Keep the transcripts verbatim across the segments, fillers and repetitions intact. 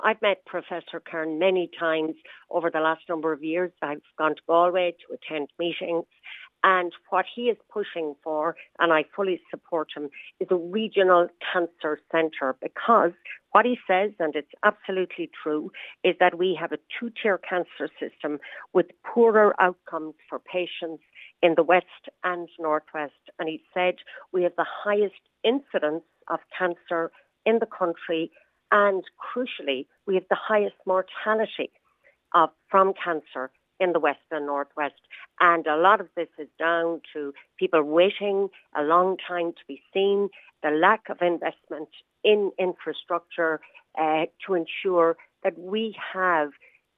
I've met Professor Kern many times over the last number of years. I've gone to Galway to attend meetings. And what he is pushing for, and I fully support him, is a regional cancer centre, because what he says, and it's absolutely true, is that we have a two-tier cancer system with poorer outcomes for patients in the West and Northwest. And he said we have the highest incidence of cancer in the country, and crucially, we have the highest mortality of, from cancer in the West and Northwest. And a lot of this is down to people waiting a long time to be seen, the lack of investment in infrastructure uh, to ensure that we have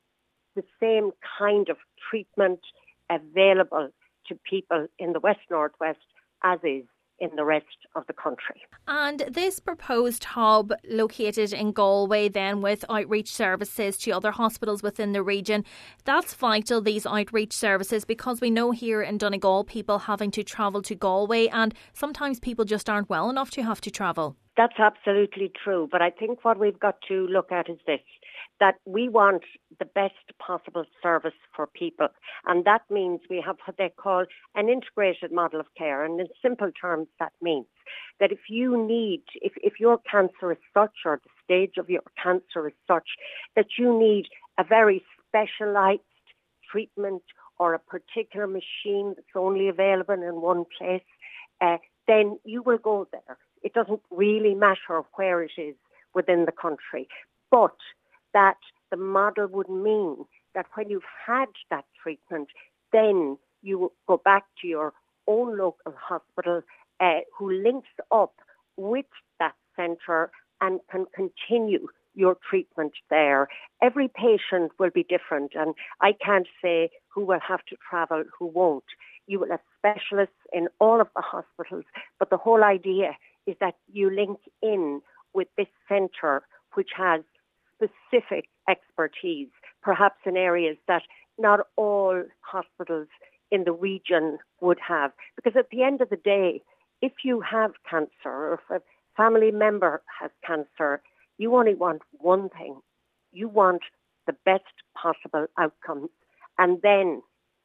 the same kind of treatment available to people in the West Northwest as is in the rest of the country. And this proposed hub located in Galway then, with outreach services to other hospitals within the region, that's vital, these outreach services, because we know here in Donegal people having to travel to Galway, and sometimes people just aren't well enough to have to travel. That's absolutely true. But I think what we've got to look at is this, that we want the best possible service for people. And that means we have what they call an integrated model of care. And in simple terms, that means that if you need, if, if your cancer is such, or the stage of your cancer is such, that you need a very specialised treatment or a particular machine that's only available in one place, uh, then you will go there. It doesn't really matter where it is within the country. But that the model would mean that when you've had that treatment, then you go back to your own local hospital uh, who links up with that centre and can continue your treatment there. Every patient will be different, and I can't say who will have to travel, who won't. You will have specialists in all of the hospitals, but the whole idea is that you link in with this centre which has specific expertise, perhaps in areas that not all hospitals in the region would have. Because at the end of the day, if you have cancer, or if a family member has cancer, you only want one thing. You want the best possible outcomes. And then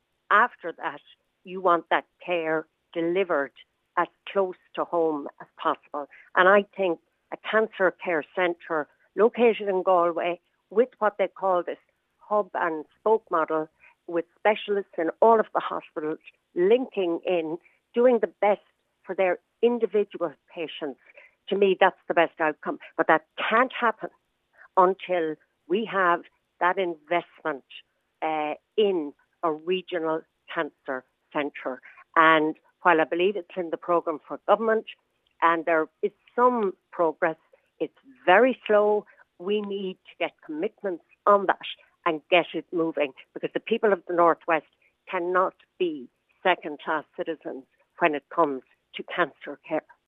after that, you want that care delivered as close to home as possible. And I think a cancer care centre located in Galway with what they call this hub and spoke model, with specialists in all of the hospitals linking in, doing the best for their individual patients. To me, that's the best outcome. But that can't happen until we have that investment uh, in a regional cancer centre. And while I believe it's in the programme for government and there is some progress, it's very slow. We need to get commitments on that and get it moving, because the people of the Northwest cannot be second-class citizens when it comes to cancer care.